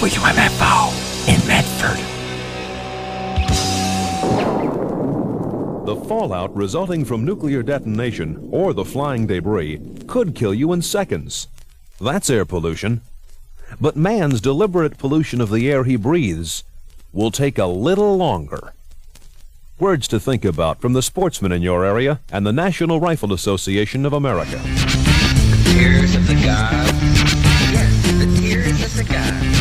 WMFO in Medford. The fallout resulting from nuclear detonation or the flying debris could kill you in seconds. That's air pollution. But man's deliberate pollution of the air he breathes will take a little longer. Words to think about from the sportsmen in your area and the National Rifle Association of America. The tears of the gods. Yes, the tears of the gods.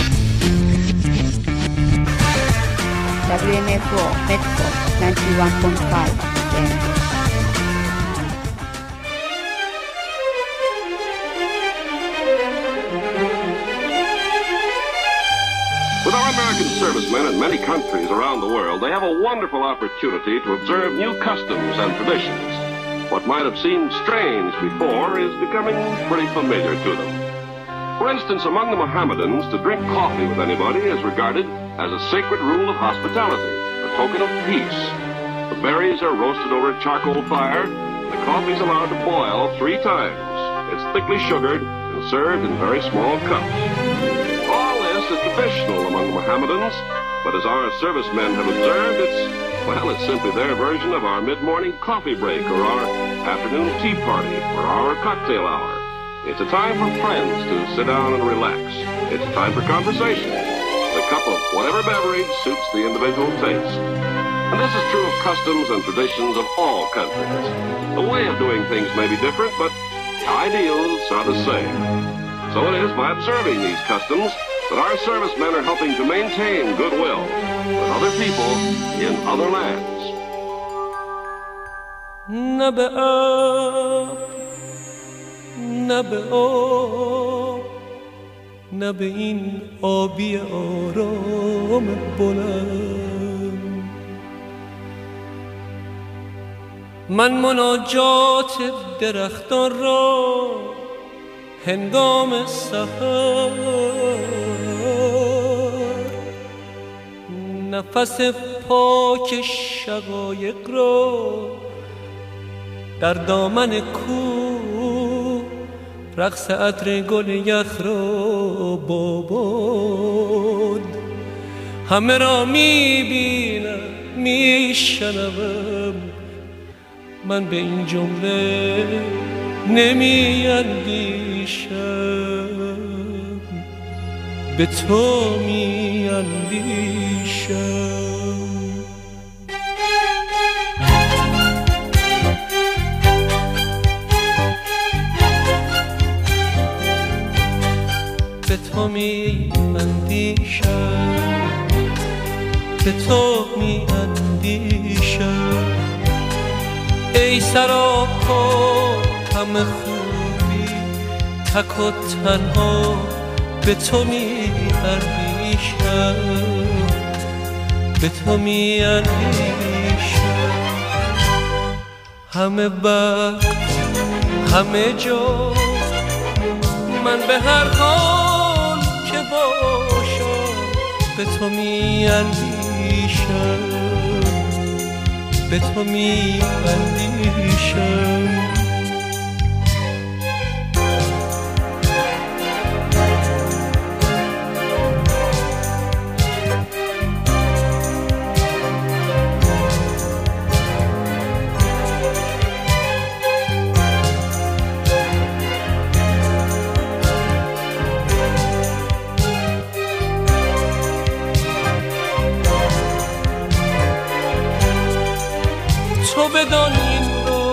WMFO Medford 91.5 FM. With our American servicemen in many countries around the world, they have a wonderful opportunity to observe new customs and traditions. What might have seemed strange before is becoming pretty familiar to them. For instance, among the Mohammedans, to drink coffee with anybody is regarded as a sacred rule of hospitality, a token of peace. The berries are roasted over a charcoal fire. The coffee is allowed to boil 3 times. It's thickly sugared and served in very small cups. All this is traditional among the Mohammedans, but as our servicemen have observed, it's simply their version of our mid-morning coffee break or our afternoon tea party or our cocktail hour. It's a time for friends to sit down and relax. It's a time for conversation. The cup of whatever beverage suits the individual taste. And this is true of customs and traditions of all countries. The way of doing things may be different, but ideals are the same. So it is by observing these customs that our servicemen are helping to maintain goodwill with other people in other lands. نه به آب نه به این آبی آرام بلند من مناجات درختان را هنگام سحر نفس پاک شقایق را در دامن کوه رقص عطر گل یخ را باباد همه را میبینم میشنوم من به این جمله نمی اندیشم به تو می اندیشم به تو می اندیشم به تو می اندیشم ای سراپا همه خوبی تک و تنها به تو می اندیشم به تو می اندیشم همه وقت همه جا من به هر حال که باشم به تو می اندیشم به تو می اندیشم تو بدان این رو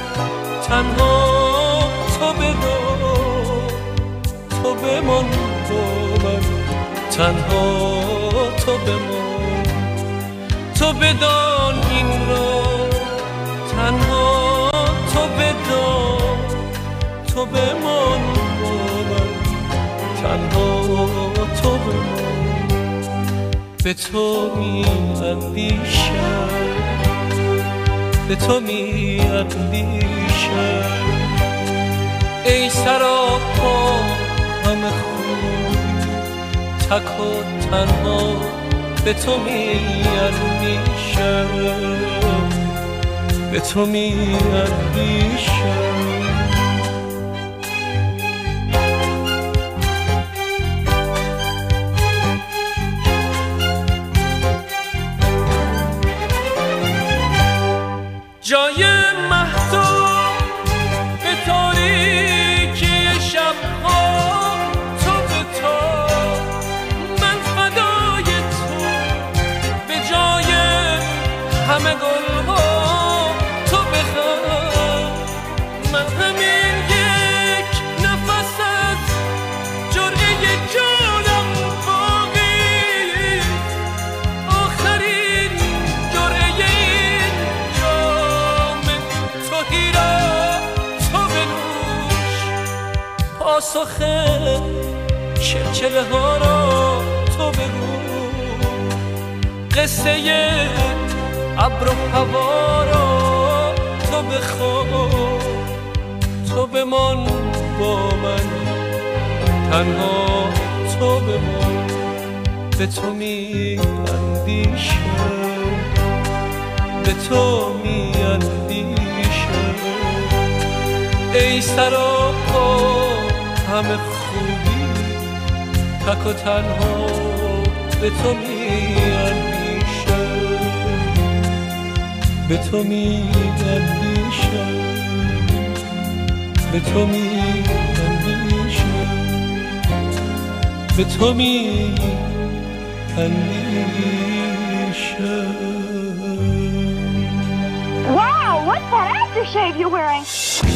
تنها تو بدان تو بمان با من تنها تو بمان تو بدان این رو تنها تو بدان تو بمان با من تنها تو بمان به تو می اندیشم به تو می اندیشم ای سراپا همه خوبی تک و تنها به تو می اندیشم به تو می اندیشم پاسخ چلچله ها رو تو بگو، قصه ابر و هوا رو تو بخوا، تو بمان با من تنها، تو بمان، به تو می اندیشم، به تو می اندیشم. ای سراپا همه خوبی، تک و تنها به تو می اندیشم، به تو می اندیشم، به تو می اندیشم، به تو می اندیشم. Wow, what's that aftershave you're wearing?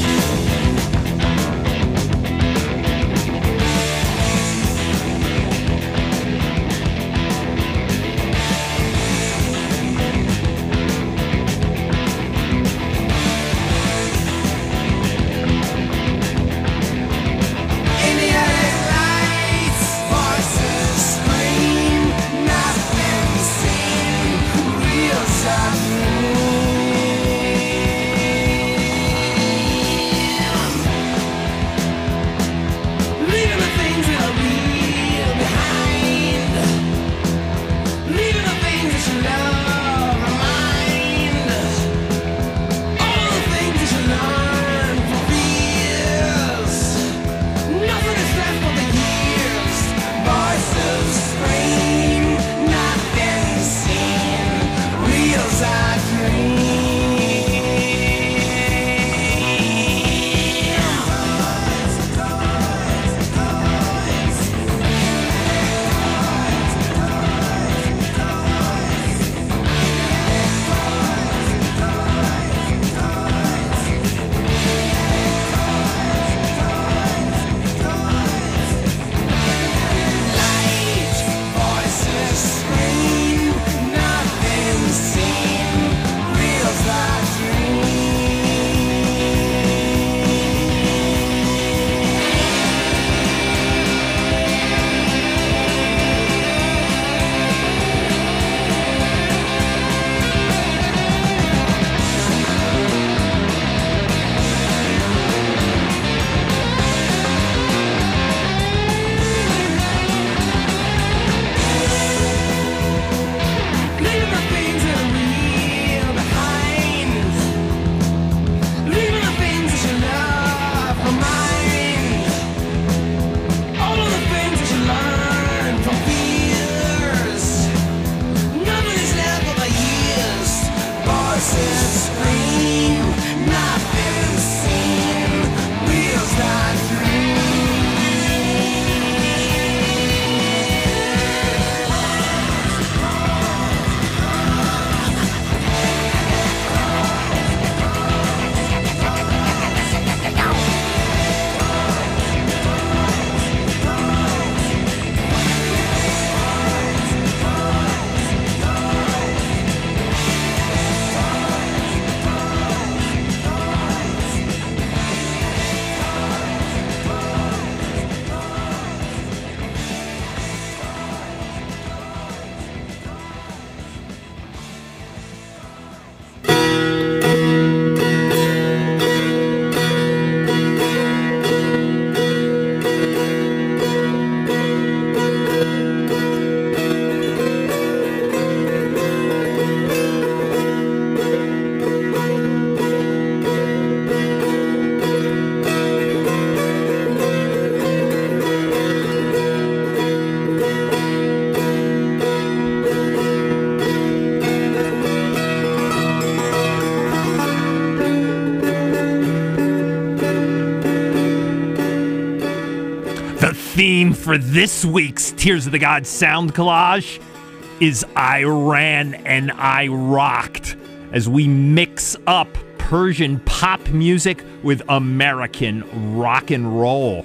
theme for this week's Tears of the Gods sound collage is I Ran and I Rocked, as we mix up Persian pop music with American rock and roll.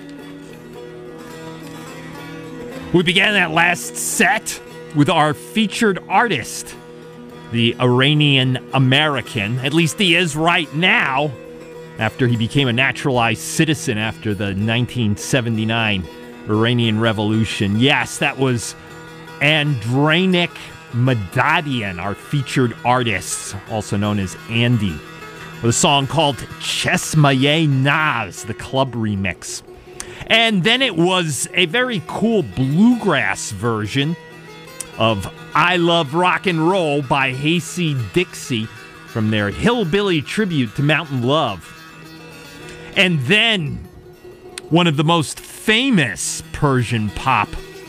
We began that last set with our featured artist, the Iranian American, at least he is right now, after he became a naturalized citizen after the 1979 Iranian Revolution. Yes, that was Andranik Madadian, our featured artist, also known as Andy, with a song called Chesmaye Naz, the club remix. And then it was a very cool bluegrass version of I Love Rock and Roll by Hasty Dixie from their Hillbilly tribute to Mountain Love. And then one of the most famous Persian pop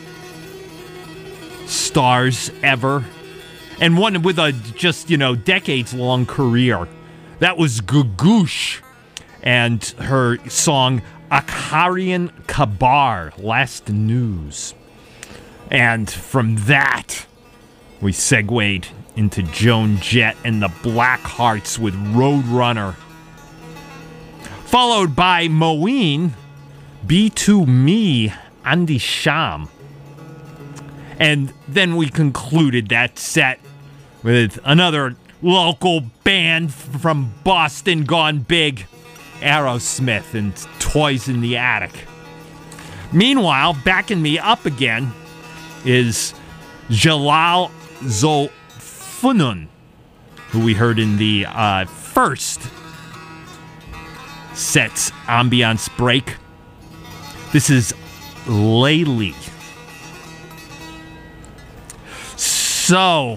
stars ever, and one with a just, decades-long career. That was Gugush and her song Akarian Kabar, Last News. And from that, we segued into Joan Jett and the Blackhearts with Roadrunner. Followed by Moeen, B2 Me, Andy Sham. And then we concluded that set with another local band from Boston gone big, Aerosmith and Toys in the Attic. Meanwhile, backing me up again is Jalal Zolfunun, who we heard in the first set's ambiance break. This is Layli. So,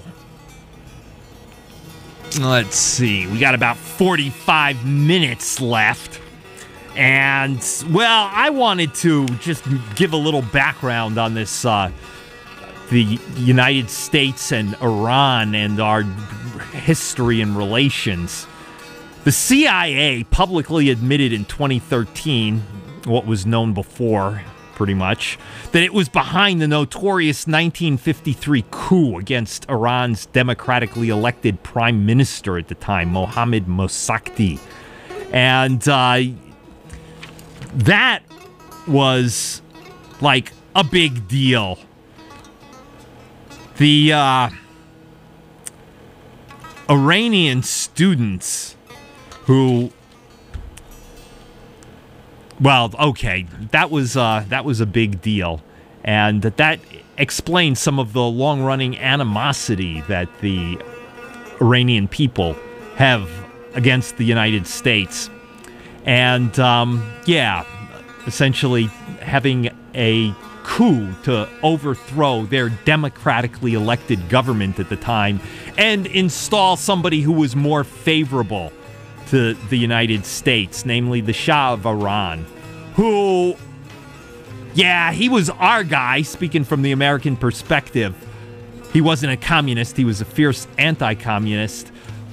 let's see. We got about 45 minutes left. And, well, I wanted to just give a little background on this, the United States and Iran and our history and relations. The CIA publicly admitted in 2013, what was known before, pretty much, that it was behind the notorious 1953 coup against Iran's democratically elected prime minister at the time, Mohammad Mossadegh. And that was like a big deal. The Iranian students who, well, okay, that was a big deal, and that explains some of the long-running animosity that the Iranian people have against the United States, and essentially having a coup to overthrow their democratically elected government at the time and install somebody who was more favorable to the United States, namely the Shah of Iran, who, he was our guy, speaking from the American perspective. He wasn't a communist, he was a fierce anti-communist,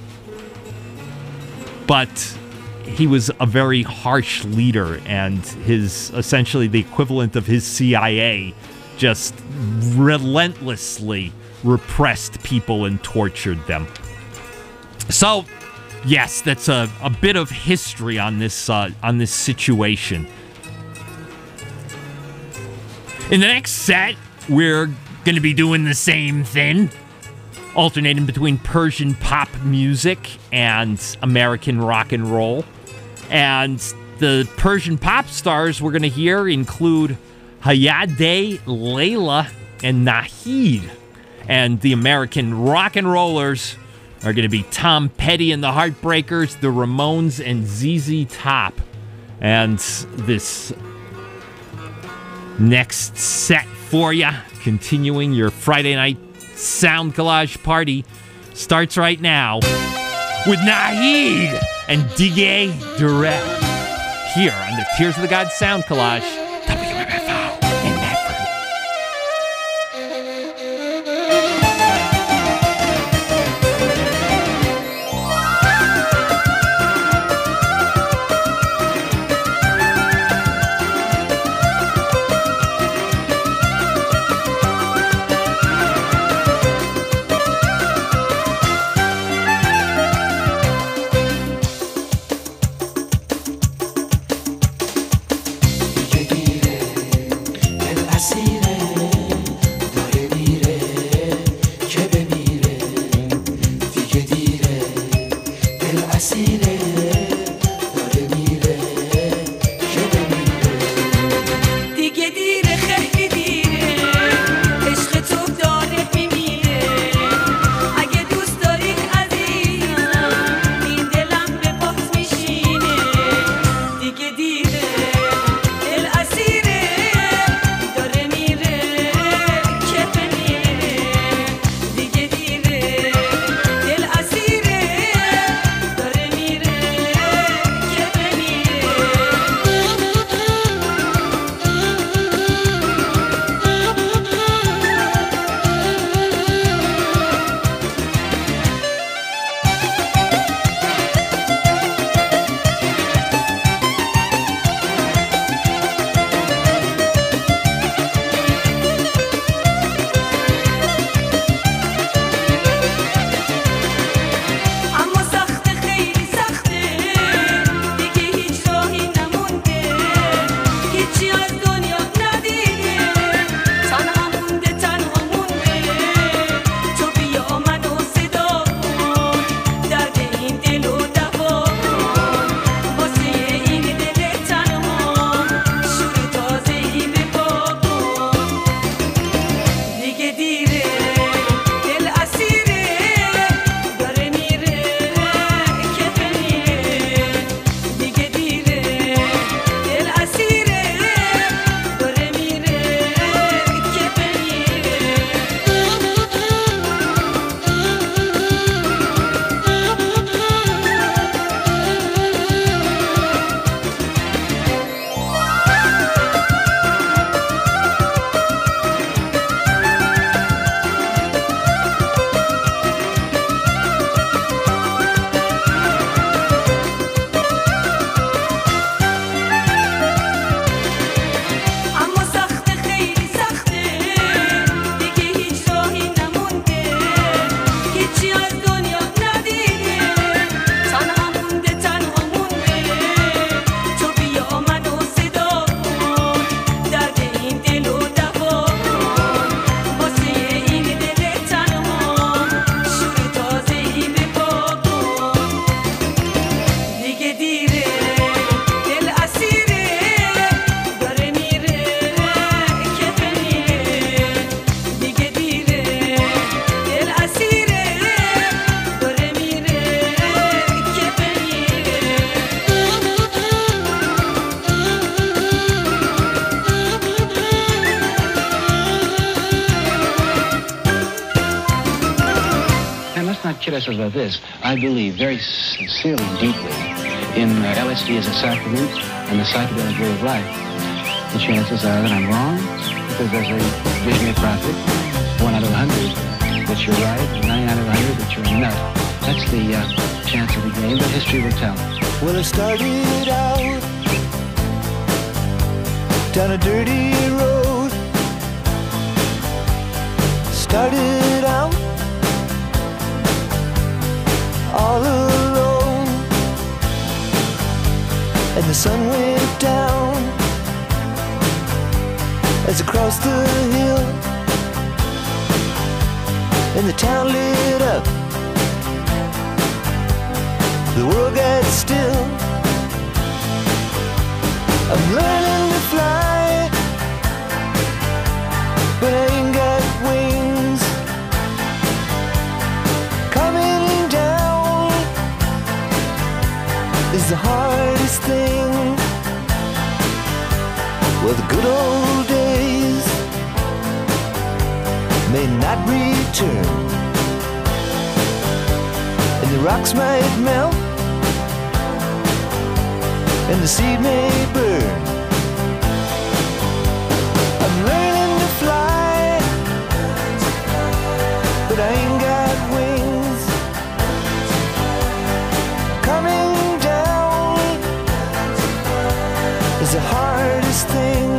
but he was a very harsh leader, and his, essentially the equivalent of his CIA, just relentlessly repressed people and tortured them. So, yes, that's a bit of history on this situation. In the next set, we're going to be doing the same thing, alternating between Persian pop music and American rock and roll. And the Persian pop stars we're going to hear include Hayade, Layla, and Nahid. And the American rock and rollers are going to be Tom Petty and the Heartbreakers, the Ramones, and ZZ Top. And this next set for you, continuing your Friday night sound collage party, starts right now with Nahid and Diggé Durrell here on the Tears of the Gods Sound Collage, WMFO in Medford. اسیره داره kid ourselves about this. I believe very sincerely and deeply in LSD as a sacrament and the psychedelic way of life. The chances are that I'm wrong, because there's a visionary prophet, 1 out of 100 that you're right, 9 out of 100 that you're a nut. That's the chance of the game, but history will tell. Well, I started out down a dirty road. Started out all alone, and the sun went down as I crossed the hill, and the town lit up. The world got still. I'm learning to fly, but I ain't got wings. Coming down is the hardest thing. Well, the good old days may not return, and the rocks might melt, and the seed may burn. I'm learning to fly, but I ain't got wings. Coming down is the hardest thing.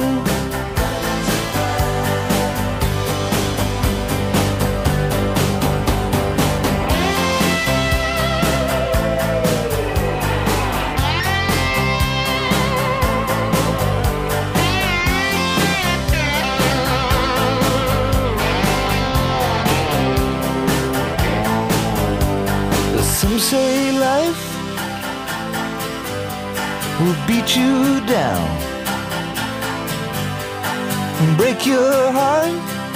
Some say life will beat you down and break your heart,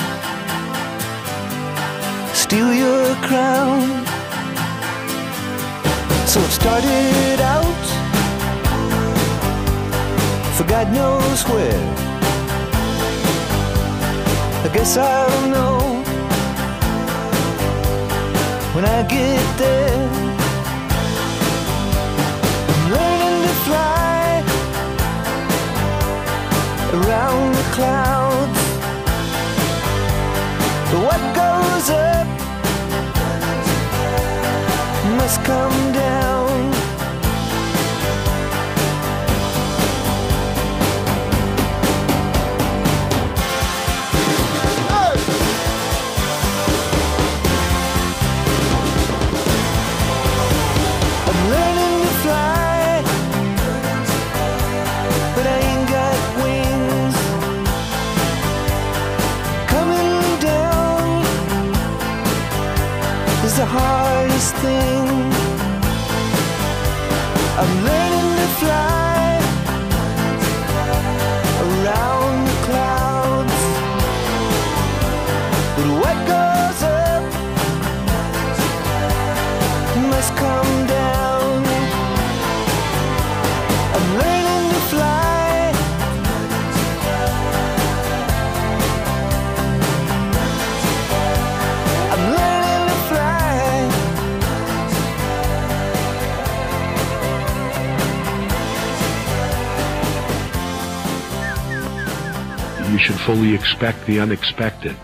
steal your crown. So I've started out for God knows where. I guess I'll know when I get there. I'm learning to fly around the clouds, but what goes up must come down. The hardest thing. I'm learning to fly around the clouds, but what goes up must come down. I'm learning to fly. I'm learning to fly. You should fully expect the unexpected.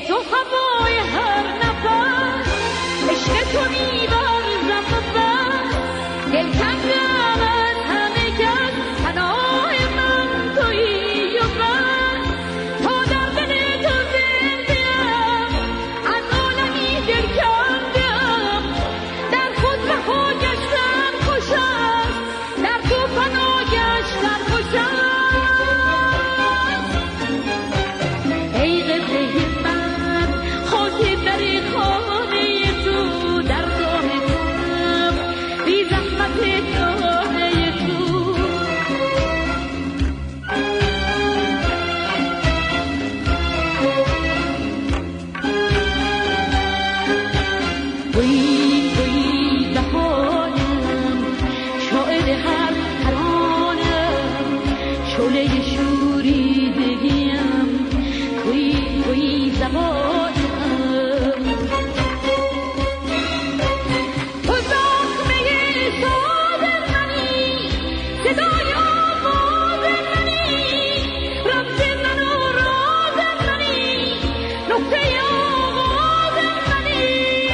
تو هوای هر نفس عشق تو می‌ورزم و بس دلتنگم از همه کس پناه من تویی و بس تا در دل تو زنده‌ام از عالمی دلکنده‌ام در خود رها گشتن خوش است در تو فنا گشتن خوش است ای قبله من خاک در خانه تو در دام توام بی زحمت دانه تو تویی بهارم شاعر هر ترانم شعله شوریدگیم تویی زبانم تو زخمه ساز منی صدای آواز منی رمز من و راز منی نقطه آغاز منی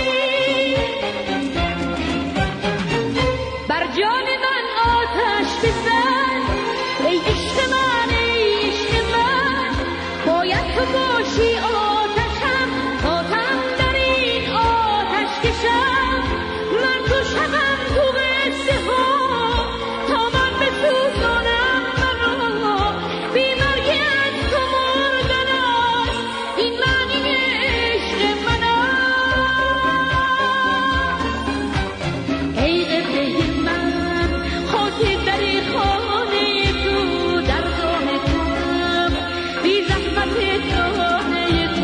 بر جان من آتش بزن ای عشق من ای عشق من باید تو باشی آتشم تاتم در این آتش کشم من تو شبم تو قصه ها تا من بسوزانم مرا بی مرگی از تو مردن است این معنی عشق من است ای قبله من خاک در خانه تو در دام توام بی زحمت دانه تو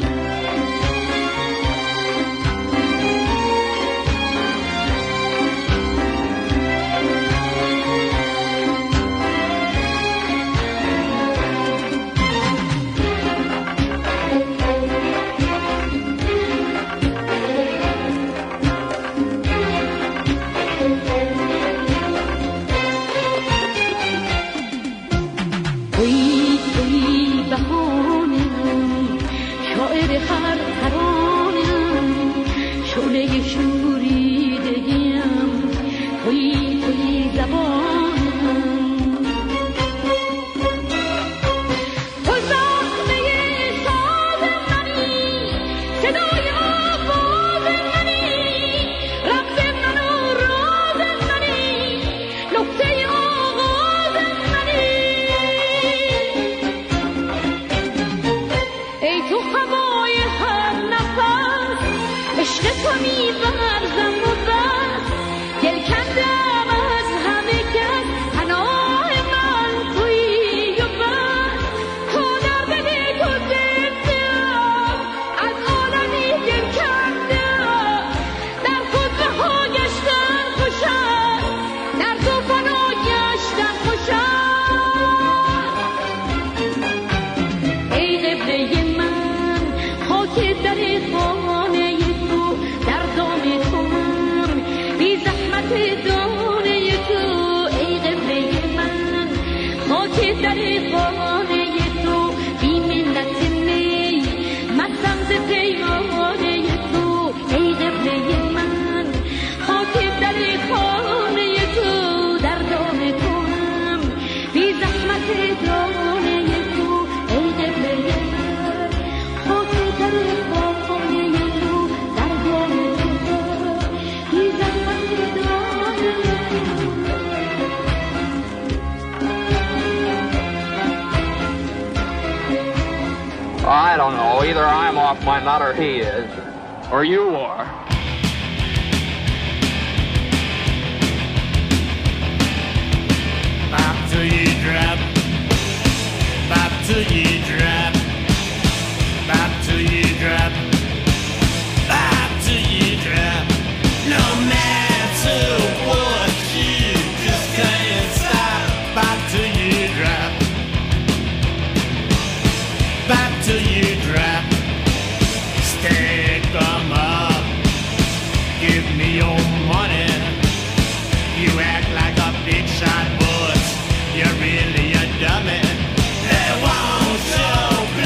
تویی بهانم شاعر هر ترانم شعله شوریدگیم تویی زبانم تو زخمه ساز منی صدای آواز منی رمز من و راز منی نقطه آغاز منی ای تو هوای هر نفس عشق تو می‌ورزم و بس دلکنده‌ام از همه کس پناه من تویی و بس تا در دل تو زنده‌ام از عالمی دلکنده‌ام در خود رها گشتن خوش است در تو فنا گشتن خوش است ای قبله من خاک در خانه تو در دام توام بی زحمت دانه تو ای قبله من خاک در خانه تو بی منت می مستم ز پیمانه تو ای قبله من خاک در خانه تو در دام توام بی زحمت دانه تو ای قبله من خاک در خانه تو در دام توام بی زحمت دانه I don't know. Either I'm off my nut or he is. Or you are. Bop till you drop. Bop till you drop. Bop till you drop. Bop till you drop. No matter what you just can't stop. Bop till you drop. Bop till you drop. Stick 'em up. Give me your money. You act like a big shot, but you're really a dummy. They won't show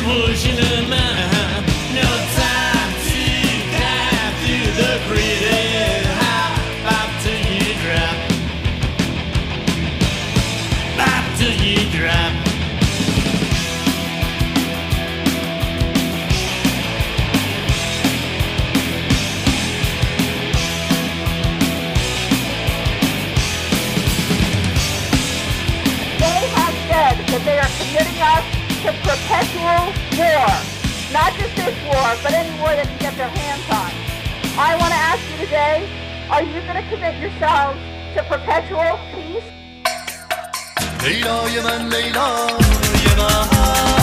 pushing a mile. No time to dive through the gritty. Bop till you drop. Bop till you drop. That they are committing us to perpetual war. Not just this war, but any war they can get their hands on. I want to ask you today, are you going to commit yourselves to perpetual peace? لیلای من لیلای من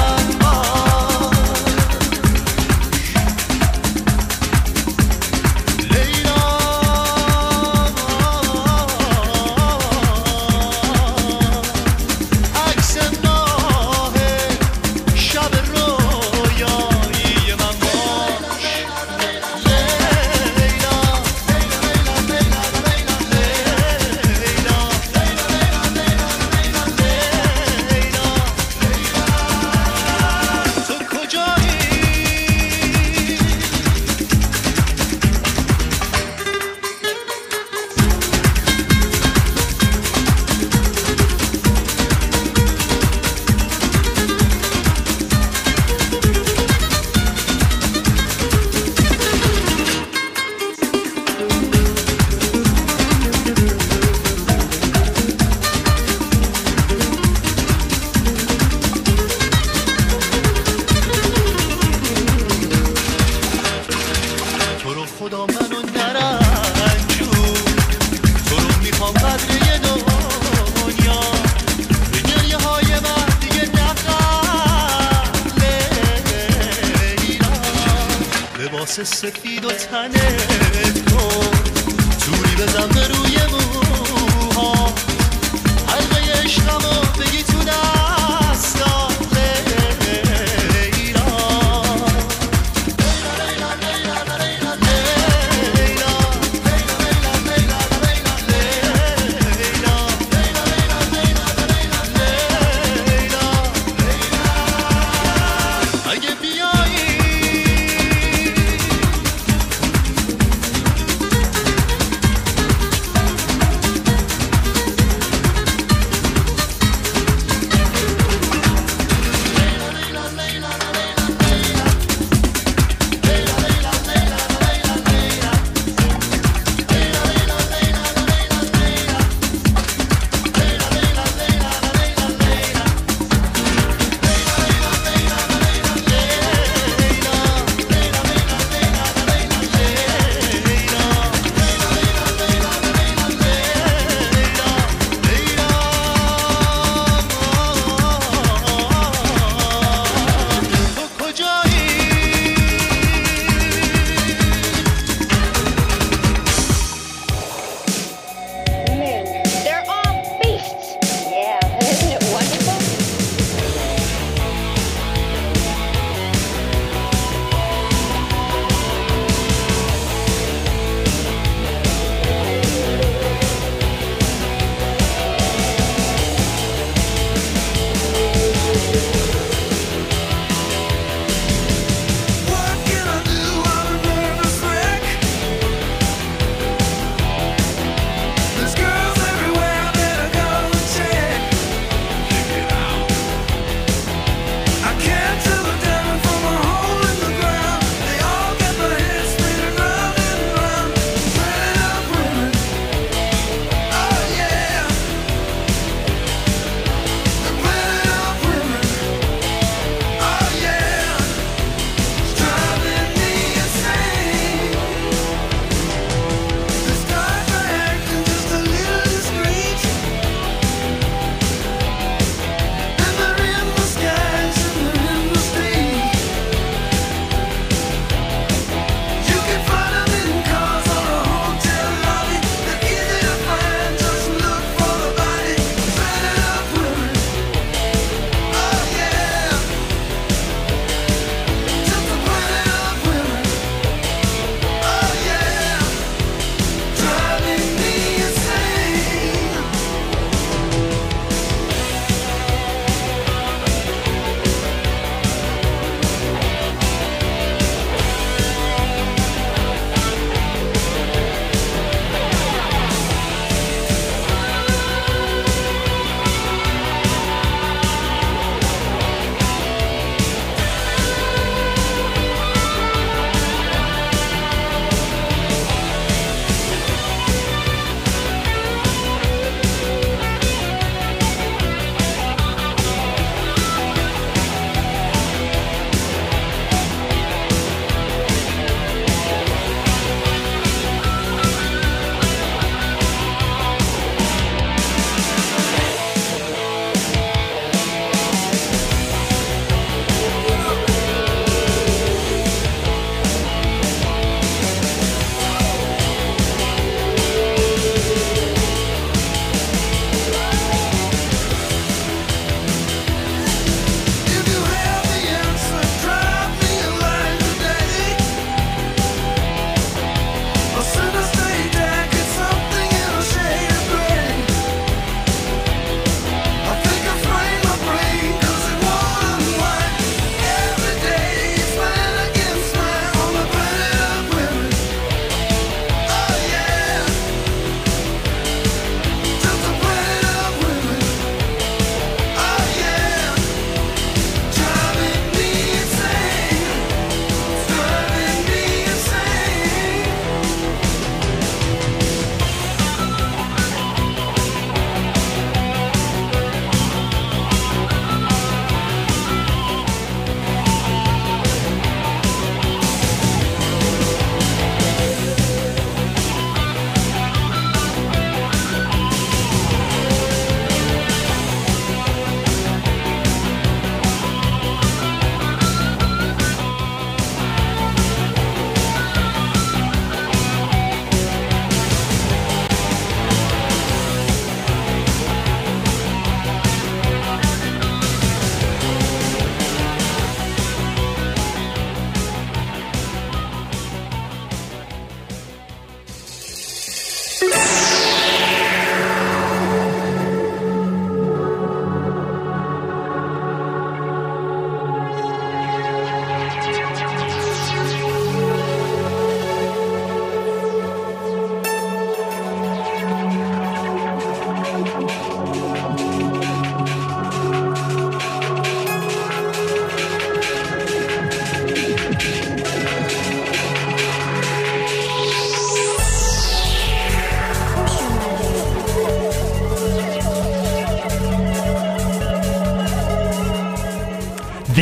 سفید و تنت کن توری بزن به روی موها حلقه عشقمو بگی تو دستا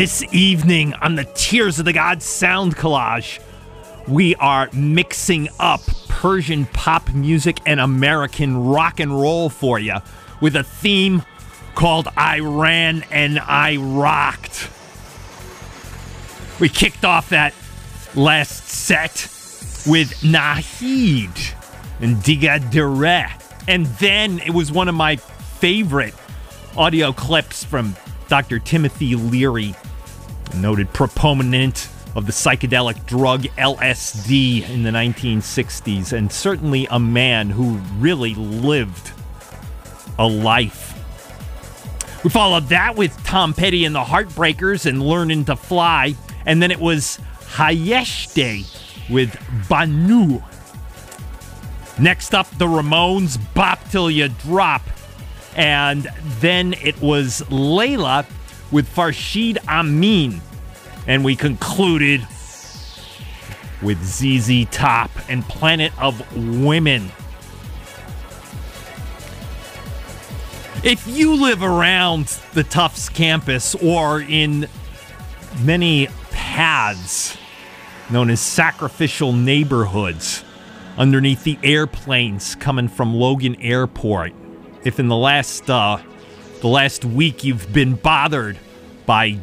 This evening on the Tears of the Gods Sound Collage, we are mixing up Persian pop music and American rock and roll for you with a theme called I Ran and I Rocked. We kicked off that last set with Nahid and Diga Dere. And then it was one of my favorite audio clips from Dr. Timothy Leary, a noted proponent of the psychedelic drug LSD in the 1960s, and certainly a man who really lived a life. We followed that with Tom Petty and the Heartbreakers and Learning to Fly, and then it was Hayeshte with Banu. Next up, the Ramones, Bop Till You Drop, and then it was Layla with Farshid Amin, and we concluded with ZZ Top and Planet of Women. If you live around the Tufts campus or in many paths known as sacrificial neighborhoods underneath the airplanes coming from Logan Airport, if in the last week you've been bothered by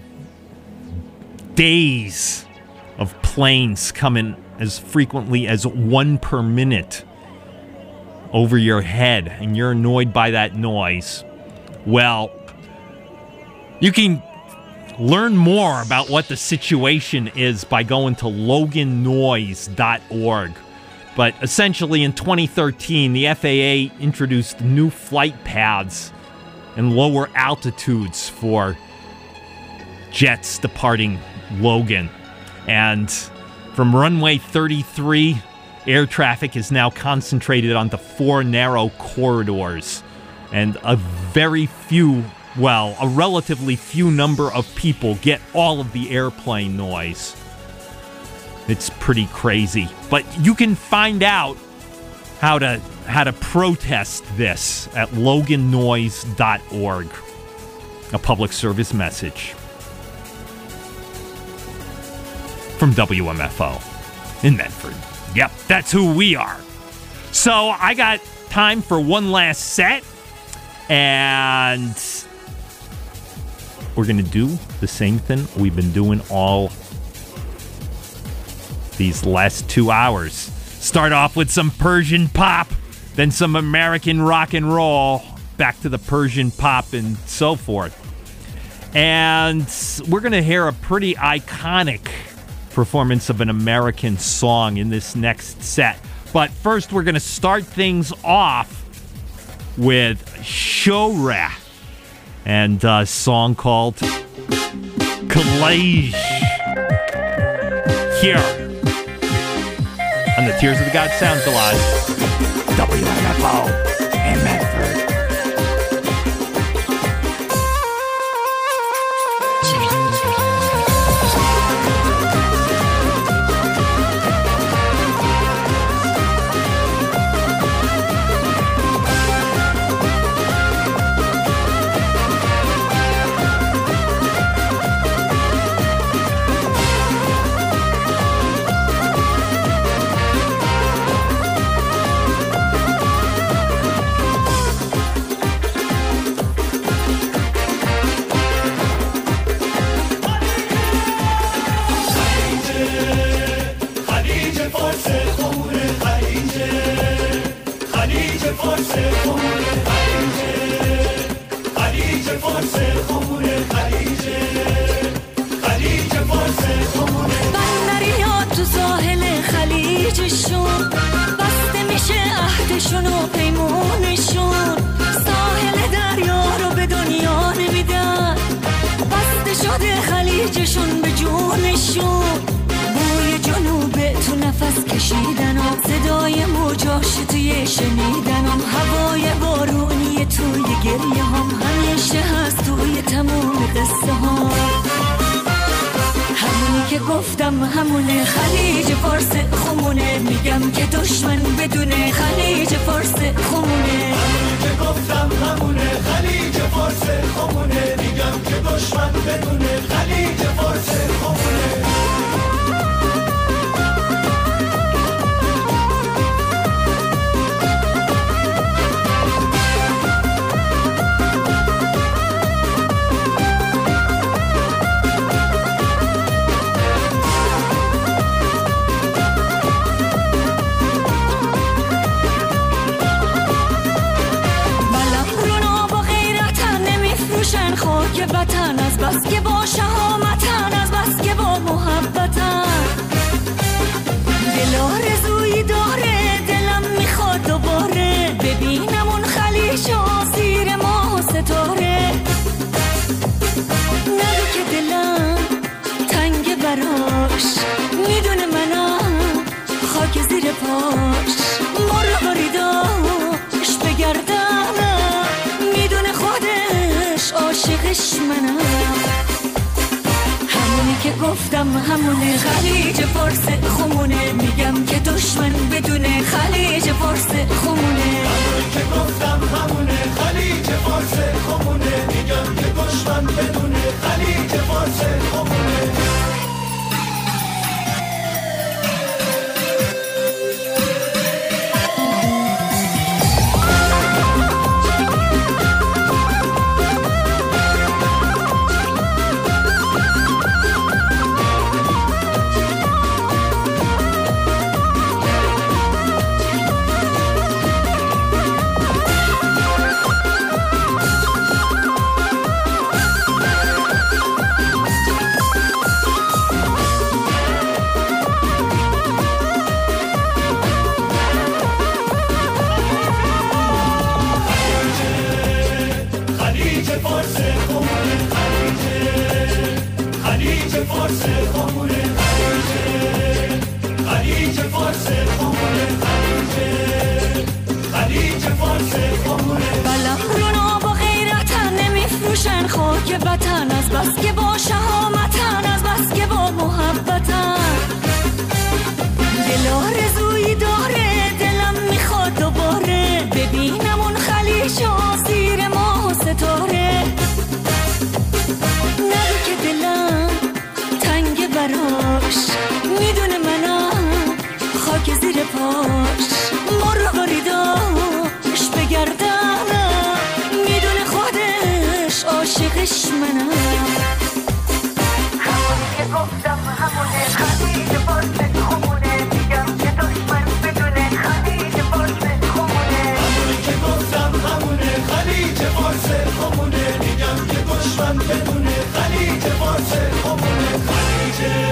days of planes coming as frequently as one per minute over your head and you're annoyed by that noise, well, you can learn more about what the situation is by going to logannoise.org. But essentially in 2013, the FAA introduced new flight paths and lower altitudes for jets departing Logan. And from runway 33, air traffic is now concentrated onto 4 narrow corridors. And a relatively few number of people get all of the airplane noise. It's pretty crazy. But you can find out how to protest this at logannoise.org. A public service message from WMFO in Medford. Yep, that's who we are. So I got time for one last set, and we're going to do the same thing we've been doing all these last 2 hours. Start off with some Persian pop, then some American rock and roll, back to the Persian pop and so forth. And we're going to hear a pretty iconic performance of an American song in this next set. But first, we're going to start things off with Shoreh and a song called Collage. Here on the Tears of the God Sound Collage, WMFO in Medford. که گفتم همونه خلیج فارس خمونه میگم که دشمن بدونه خلیج فارس خمونه همونی که گفتم همونه خلیج فارس خمونه میگم که دشمن بدونه خلیج فارس خمونه خاک وطن از بس که با شهامتن از بس که با محبتن دل آرزویی داره دلم میخواد دوباره ببینم اون خلیج آسیر ما ستاره نگو که دلم تنگ براش میدونه منم خاک زیر پاش مروریداش بگردم میدونه خودش عاشقش منم همونی که گفتم همونه خلیج فارس خمونه میگم که دشمن بدونه خلیج فارس خمونه همونی که گفتم همونه خلیج فارس خمونه میگم که دشمن بدونه خلیج فارس خمونه خاک وطن از بس که با شهامتن از بس که با محبتن دل آرزویی داره دلم میخواد دوباره ببینم اون خلیج آسیر ما ستاره نگو که دلم تنگ براش میدونه منم خاک زیر پاش مروریداش بگردم میدونه خودش عاشقش منم همونی که گفتم همونه خلیج فارس خمونه میگم که دشمن بدونه خلیج فارس خمونه همونی که گفتم همونه خلیج فارس خمونه میگم که دشمن بدونه خلیج فارس خمونه خلیج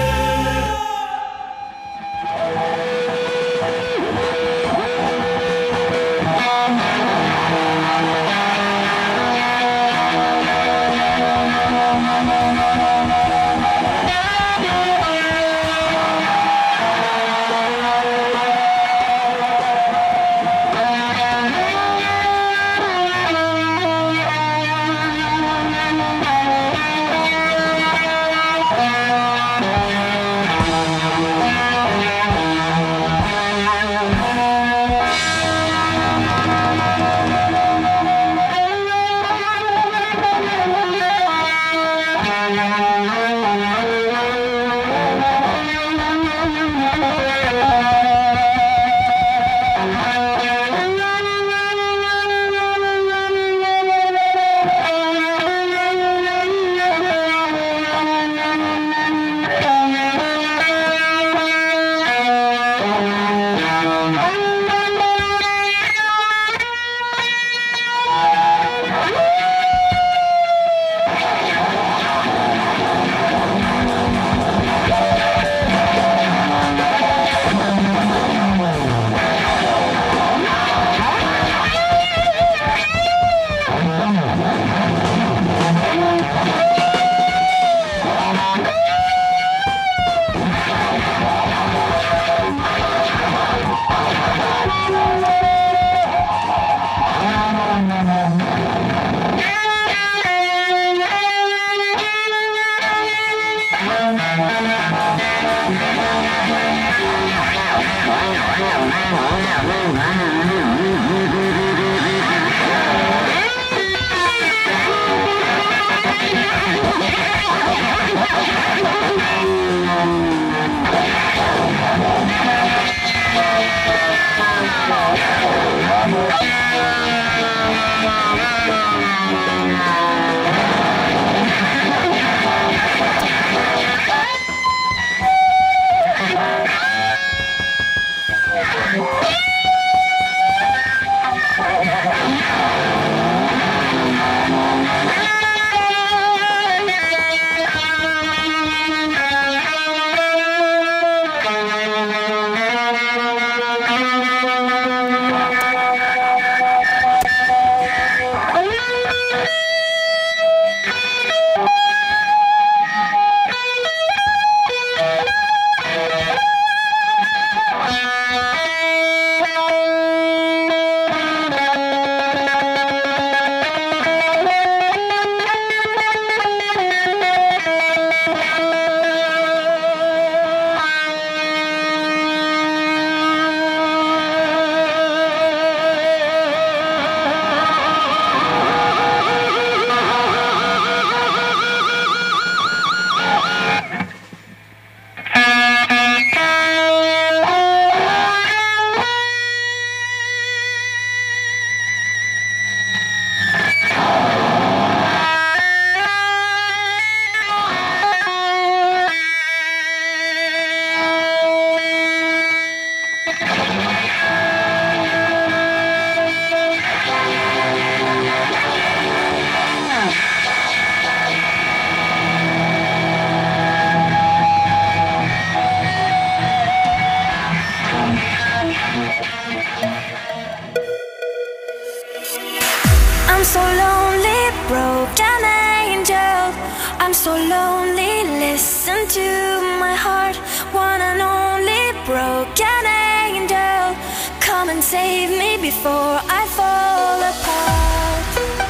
I'm so lonely, broken angel. I'm so lonely, listen to my heart. One and only broken angel. Come and save me before I fall apart.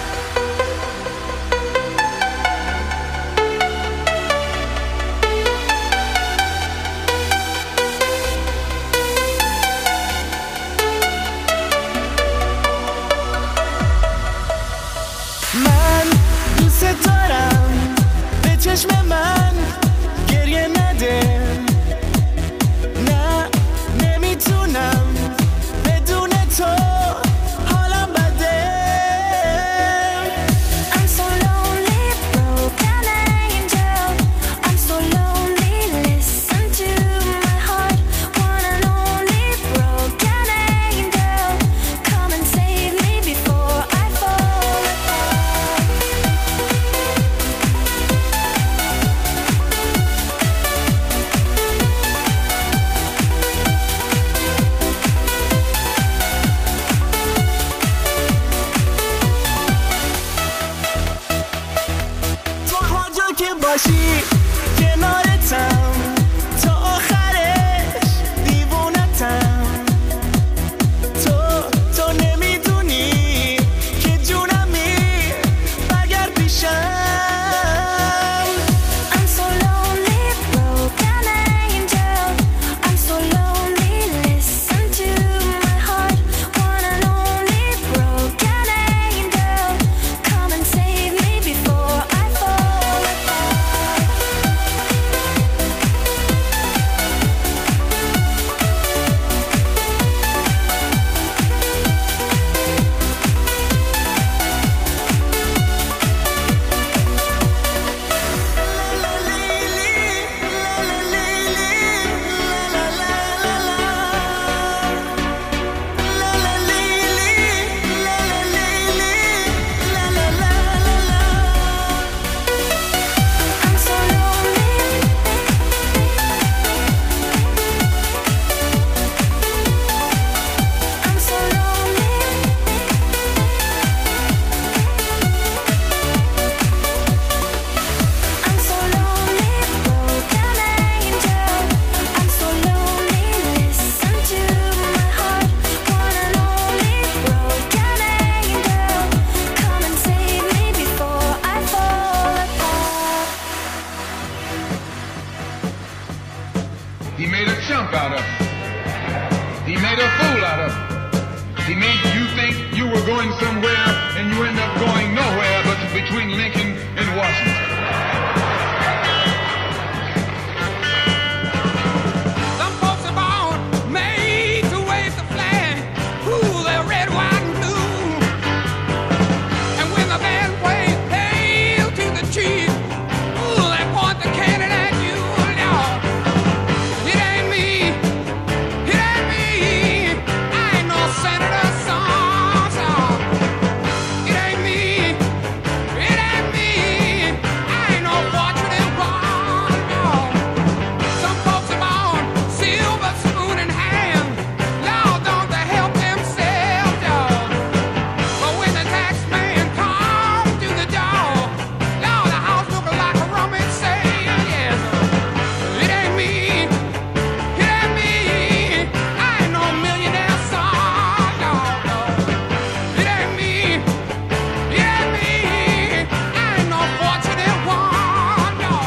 من دوست دارم به چشم من گریه نده نه نمیتونم بدون تو He made a chump out of it. He made a fool out of it. He made you think you were going somewhere and you end up going nowhere but between Lincoln and Washington. Some folks are born made to wave the flag. Ooh, they're red, white, and blue. And when the band plays hail to the chief, ooh, they point the cannon at you. No, it ain't me. It ain't me. I ain't no Senator Song. It ain't me. It ain't me. I ain't no fortunate one. No. Some folks are born silver spoon in hand. Lord, don't they help themselves, dog? But when the tax man comes to the door, Lord, the house look like a rummage sale, yes. It ain't me. It ain't me. I ain't no millionaire son, dog, no. It ain't me. It ain't me. I ain't no fortunate one, dog.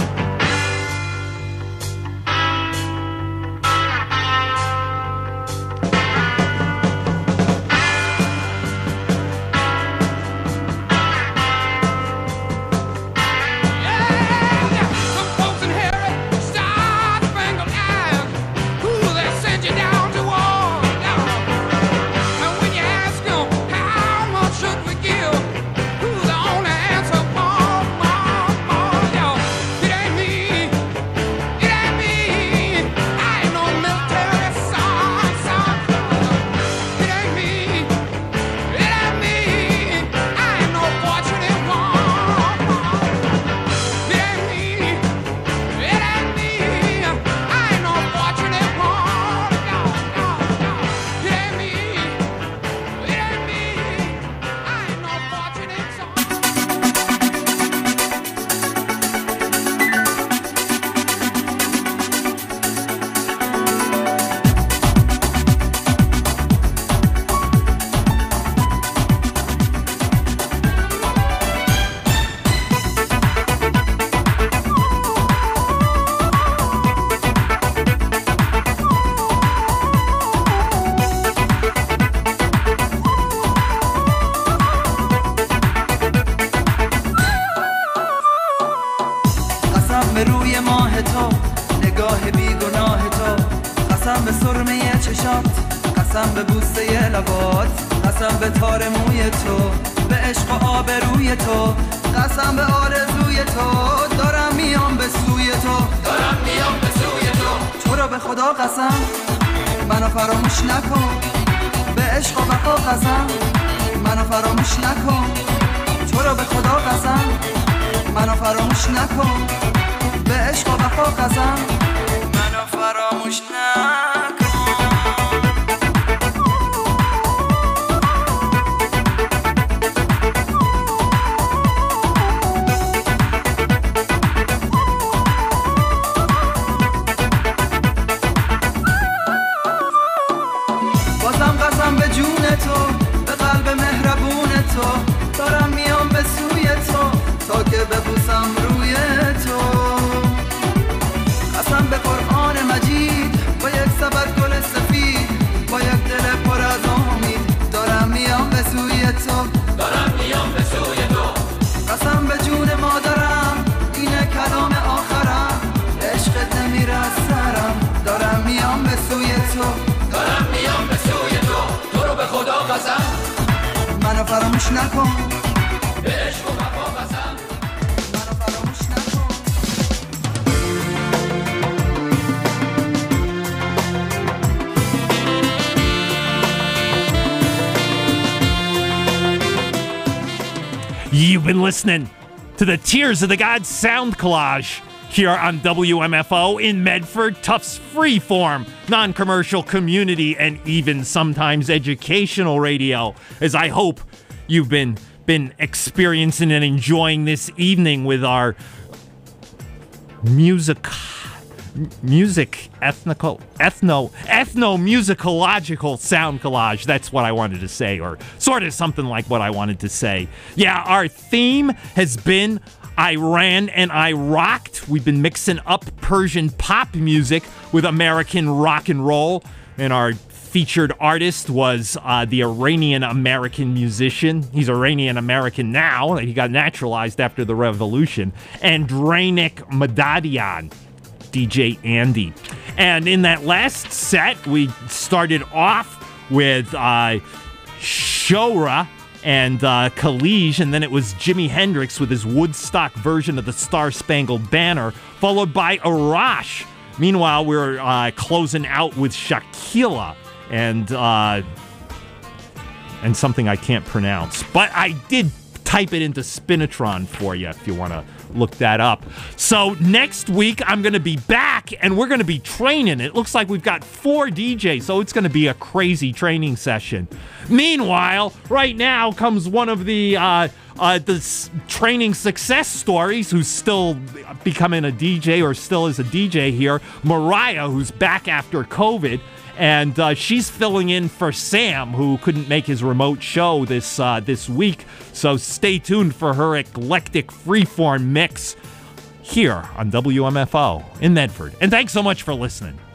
Some folks inherit star-spangled eyes. Ooh, they send you down to war. And when you ask them, how much should we give? Ooh, the only answer, more. It ain't me. It ain't me. I ain't no military son. It ain't me. It ain't me. I ain't no fortunate one. It ain't me. It ain't me. I ain't no fortunate one. It ain't me. It ain't me. I ain't no fortunate son. قسم به روی ماه تو نگاه بیگناه تو قسم به سرمه چشات قسم به بوسه لبات قسم به تار موی تو به عشق و آبروی تو قسم به آرزوی تو دارم میام به سوی تو تو رو به خدا قسم منو فراموش نکن به عشق و وفا قسم منو فراموش نکن تو رو به خدا قسم منو فراموش نکن به عشق و وفا قسم منو فراموش نکن بازم قسم به جون تو به قلب مهربون تو دارم میام به سوی تو تا که ببوسم روی تو قسم به قرآن مجید با یک سبد گل سفید با یک دل پر از امید دارم میام به سوی تو قسم به جون مادرم اینه کلام آخرم عشقت نمیره از سرم دارم میام به سوی تو تو رو به خدا قسم منو فراموش نکن به عشق و وفا قسم منو فراموش نکن You've been listening to the Tears of the Gods sound collage here on WMFO in Medford, Tufts Freeform, non-commercial community, and even sometimes educational radio, as I hope you've been experiencing and enjoying this evening with our ethno-musicological sound collage. That's what I wanted to say, or sort of something like what I wanted to say. Yeah, our theme has been I Ran and I Rocked. We've been mixing up Persian pop music with American rock and roll. And our featured artist was the Iranian-American musician. He's Iranian-American now. He got naturalized after the revolution. Andranik Madadian, DJ Andy. And in that last set, we started off with Shora and Khalij, and then it was Jimi Hendrix with his Woodstock version of the Star Spangled Banner, followed by Arash. Meanwhile, we're closing out with Shakila and something I can't pronounce. But I did type it into Spinatron for you if you want to look that up. So next week, I'm going to be back, and we're going to be training. It looks like we've got 4 DJs, so it's going to be a crazy training session. Meanwhile, right now comes one of the training success stories who's still becoming a DJ or still is a DJ here, Mariah, who's back after COVID. And she's filling in for Sam, who couldn't make his remote show this week. So stay tuned for her eclectic freeform mix here on WMFO in Medford. And thanks so much for listening.